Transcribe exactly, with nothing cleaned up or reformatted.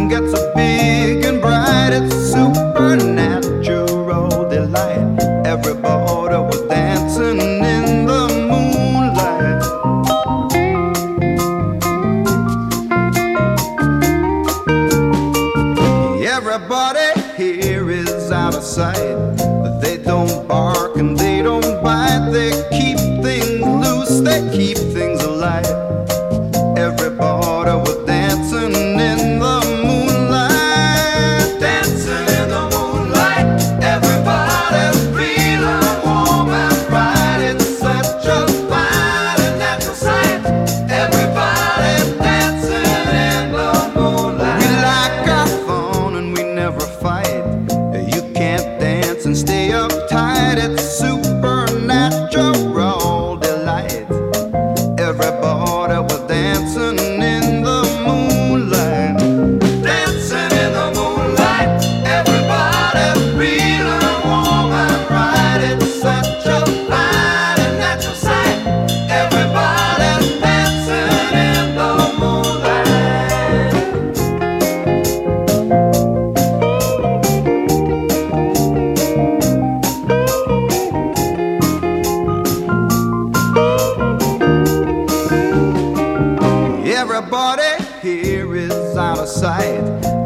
gets so big and bright, it's a supernatural delight. Everybody was dancing in the moonlight. Everybody here is out of sight, but they don't bark and they don't bite. They keep things loose, they keep things alive. Everybody was dancing in the moonlight, dancing in the moonlight. Everybody's feeling warm and bright. It's such a fine and natural sight. Everybody's dancing in the moonlight. We like our fun and we never fight. You can't dance and stay uptight. It's supernatural delight. Everybody was dancing in the moonlight, dancing in the moonlight. Everybody's feeling warm and bright. It's such a fine and natural sight. Everybody's dancing in the moonlight. Everybody here is out of sight,